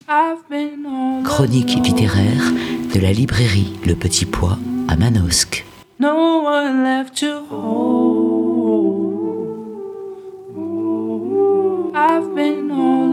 Chronique littéraire de la librairie Le Petit Pois à Manosque. No one left to hold. I've been all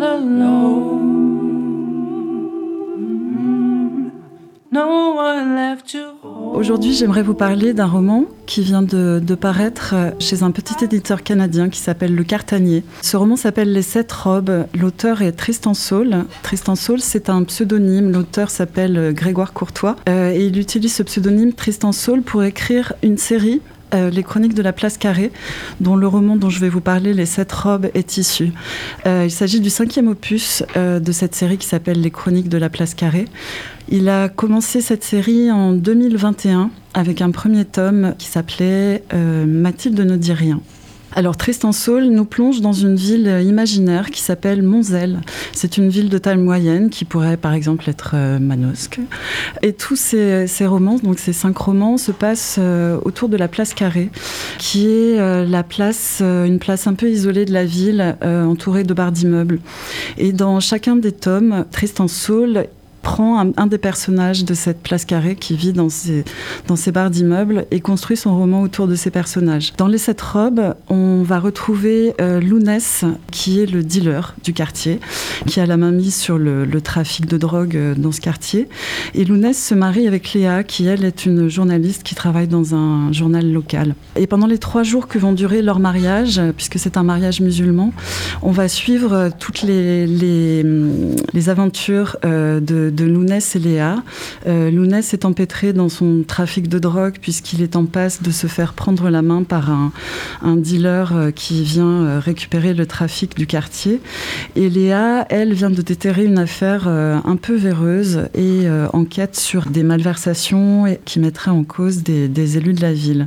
alone. No one left to hold. Aujourd'hui, j'aimerais vous parler d'un roman qui vient de paraître chez un petit éditeur canadien qui s'appelle Le Cartanier. Ce roman s'appelle Les 7 robes. L'auteur est Tristan Saul. Tristan Saul, c'est un pseudonyme. L'auteur s'appelle Grégoire Courtois. Et il utilise ce pseudonyme Tristan Saul pour écrire une série, Les Chroniques de la Place Carrée, dont le roman dont je vais vous parler, Les 7 robes, est issu. Il s'agit du 5e opus de cette série qui s'appelle Les Chroniques de la Place Carrée. Il a commencé cette série en 2021 avec un premier tome qui s'appelait Mathilde ne dit rien. Alors Tristan Saul nous plonge dans une ville imaginaire qui s'appelle Monzelle. C'est une ville de taille moyenne qui pourrait par exemple être Manosque. Et tous ces romans, donc ces 5 romans, se passent autour de la place Carrée, qui est une place un peu isolée de la ville, entourée de barres d'immeubles. Et dans chacun des tomes, Tristan Saul prend un des personnages de cette place Carrée qui vit dans ces barres d'immeubles et construit son roman autour de ces personnages. Dans Les 7 robes, on va retrouver Lounès, qui est le dealer du quartier, qui a la main mise sur le trafic de drogue dans ce quartier. Et Lounès se marie avec Léa, qui elle est une journaliste qui travaille dans un journal local. Et pendant les 3 jours que vont durer leur mariage, puisque c'est un mariage musulman, on va suivre toutes les aventures de Lounès et Léa. Lounès est empêtré dans son trafic de drogue puisqu'il est en passe de se faire prendre la main par un dealer qui vient récupérer le trafic du quartier. Et Léa, elle, vient de déterrer une affaire un peu véreuse et enquête sur des malversations qui mettraient en cause des élus de la ville.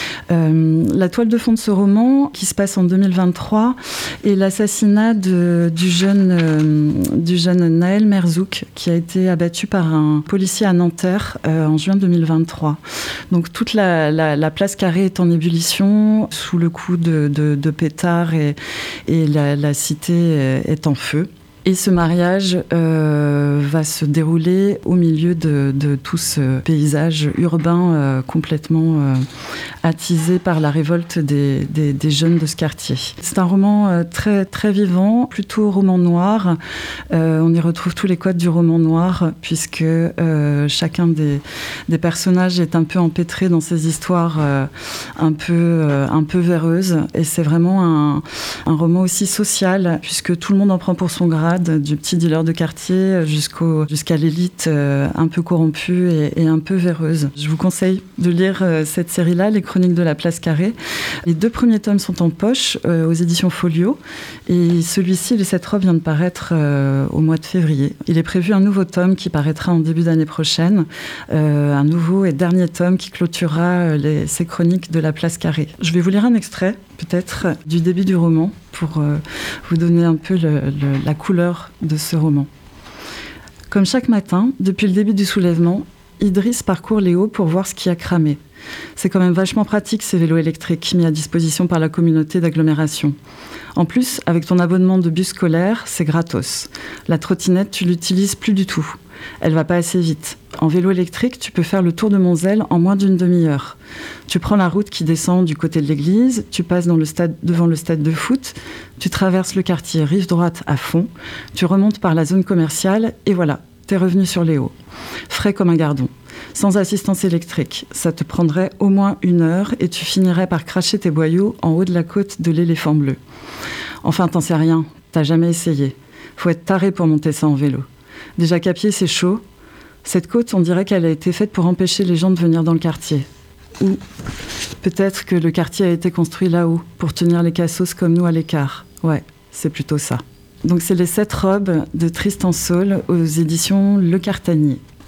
La toile de fond de ce roman, qui se passe en 2023, est l'assassinat du jeune Naël Merzouk, qui a été abattu par un policier à Nanterre en juin 2023. Donc toute la place Carrée est en ébullition sous le coup de pétards et la cité est en feu. Et ce mariage va se dérouler au milieu de tout ce paysage urbain complètement attisé par la révolte des jeunes de ce quartier. C'est un roman très, très vivant, plutôt roman noir. On y retrouve tous les codes du roman noir, puisque chacun des personnages est un peu empêtré dans ces histoires un peu véreuses. Et c'est vraiment un roman aussi social, puisque tout le monde en prend pour son grade, du petit dealer de quartier jusqu'à l'élite un peu corrompue et un peu véreuse. Je vous conseille de lire cette série-là, Les Chroniques de la Place Carrée. Les 2 premiers tomes sont en poche aux éditions Folio et celui-ci, Les 7 robes, vient de paraître au mois de février. Il est prévu un nouveau tome qui paraîtra en début d'année prochaine, un nouveau et dernier tome qui clôturera ces Chroniques de la Place Carrée. Je vais vous lire un extrait, peut-être, du début du roman pour vous donner un peu la couleur de ce roman. Comme chaque matin, depuis le début du soulèvement, Idriss parcourt les hauts pour voir ce qui a cramé. C'est quand même vachement pratique ces vélos électriques mis à disposition par la communauté d'agglomération. En plus, avec ton abonnement de bus scolaire, c'est gratos. La trottinette, tu l'utilises plus du tout. Elle va pas assez vite. En vélo électrique, tu peux faire le tour de Monzelle en moins d'une demi-heure. Tu prends la route qui descend du côté de l'église, tu passes devant le stade de foot, tu traverses le quartier rive droite à fond, tu remontes par la zone commerciale et voilà, t'es revenu sur les hauts. Frais comme un gardon. Sans assistance électrique, ça te prendrait au moins 1 heure et tu finirais par cracher tes boyaux en haut de la côte de l'Éléphant Bleu. Enfin, t'en sais rien, t'as jamais essayé. Faut être taré pour monter ça en vélo. Déjà qu'à pied, c'est chaud. Cette côte, on dirait qu'elle a été faite pour empêcher les gens de venir dans le quartier. Ou peut-être que le quartier a été construit là-haut, pour tenir les cassos comme nous à l'écart. Ouais, c'est plutôt ça. Donc c'est Les 7 robes de Tristan Saul aux éditions Le Cartanier.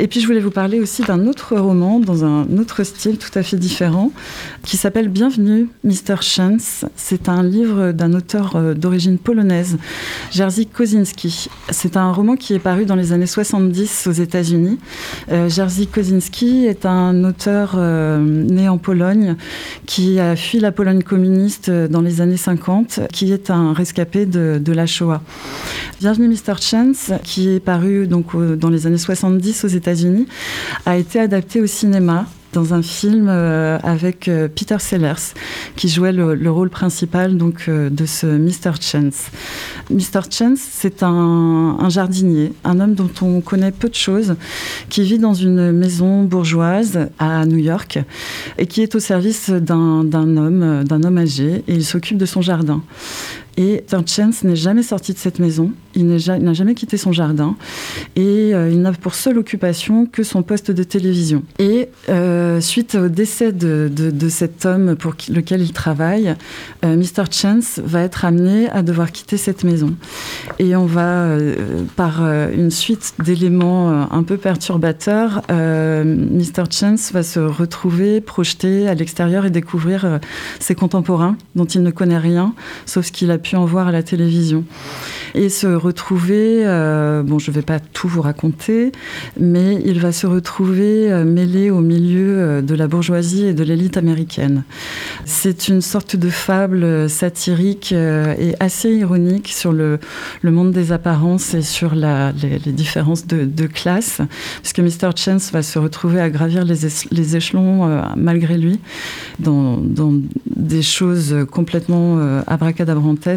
Et puis je voulais vous parler aussi d'un autre roman dans un autre style tout à fait différent qui s'appelle Bienvenue Mr. Chance. C'est un livre d'un auteur d'origine polonaise, Jerzy Kosinski. C'est un roman qui est paru dans les années 70 aux États-Unis. Jerzy Kosinski est un auteur né en Pologne qui a fui la Pologne communiste dans les années 50, qui est un rescapé de la Shoah. Bienvenue Mr. Chance, qui est paru donc dans les années 70 aux États-Unis, a été adapté au cinéma dans un film avec Peter Sellers, qui jouait le rôle principal donc, de ce Mr. Chance. Mr. Chance, c'est un jardinier, un homme dont on connaît peu de choses, qui vit dans une maison bourgeoise à New York et qui est au service d'un homme âgé, et il s'occupe de son jardin. Et Mr. Chance n'est jamais sorti de cette maison, il n'a jamais quitté son jardin, et il n'a pour seule occupation que son poste de télévision. Et suite au décès de cet homme pour lequel il travaille, Mr. Chance va être amené à devoir quitter cette maison. Et on va, par une suite d'éléments un peu perturbateurs, Mr. Chance va se retrouver projeté à l'extérieur et découvrir ses contemporains dont il ne connaît rien, sauf ce qu'il a pu en voir à la télévision. Et se retrouver, je ne vais pas tout vous raconter, mais il va se retrouver mêlé au milieu de la bourgeoisie et de l'élite américaine. C'est une sorte de fable satirique et assez ironique sur le monde des apparences et sur les différences de classe, puisque Mr. Chance va se retrouver à gravir les échelons malgré lui, dans des choses complètement abracadabrantesques,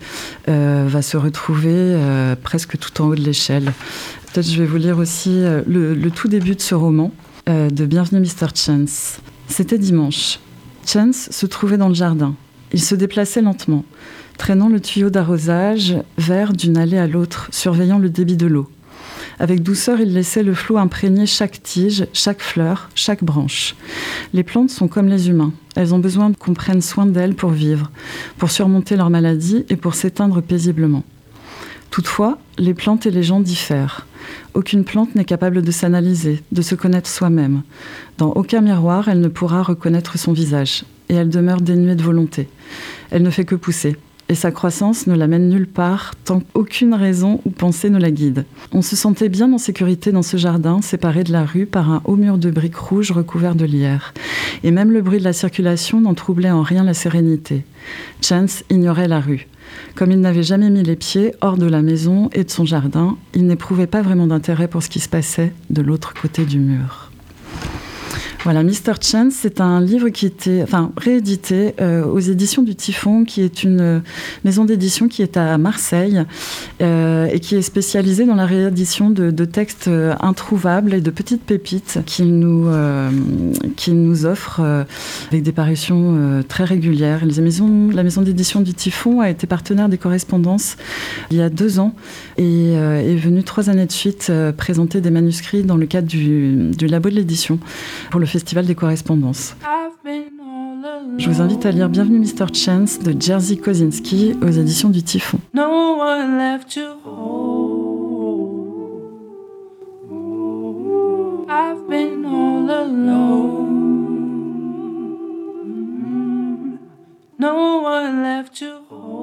va se retrouver presque tout en haut de l'échelle. Peut-être je vais vous lire aussi le tout début de ce roman, de Bienvenue Mr. Chance. C'était dimanche. Chance se trouvait dans le jardin. Il se déplaçait lentement, traînant le tuyau d'arrosage vert d'une allée à l'autre, surveillant le débit de l'eau. Avec douceur, il laissait le flot imprégner chaque tige, chaque fleur, chaque branche. Les plantes sont comme les humains. Elles ont besoin qu'on prenne soin d'elles pour vivre, pour surmonter leur maladie et pour s'éteindre paisiblement. Toutefois, les plantes et les gens diffèrent. Aucune plante n'est capable de s'analyser, de se connaître soi-même. Dans aucun miroir, elle ne pourra reconnaître son visage. Et elle demeure dénuée de volonté. Elle ne fait que pousser. Et sa croissance ne l'amène nulle part, tant qu'aucune raison ou pensée ne la guide. On se sentait bien en sécurité dans ce jardin, séparé de la rue par un haut mur de briques rouges recouvert de lierre. Et même le bruit de la circulation n'en troublait en rien la sérénité. Chance ignorait la rue. Comme il n'avait jamais mis les pieds hors de la maison et de son jardin, il n'éprouvait pas vraiment d'intérêt pour ce qui se passait de l'autre côté du mur. Voilà, Mr. Chance, c'est un livre qui était réédité aux éditions du Typhon, qui est une maison d'édition qui est à Marseille et qui est spécialisée dans la réédition de textes introuvables et de petites pépites qu'il nous offre avec des parutions très régulières. La maison d'édition du Typhon a été partenaire des correspondances il y a 2 ans et est venue 3 années de suite présenter des manuscrits dans le cadre du labo de l'édition pour le Festival des correspondances. Je vous invite à lire Bienvenue Mr. Chance de Jerzy Kosinski aux éditions du Typhon. No one left to hold. I've been all alone. No one left to hold.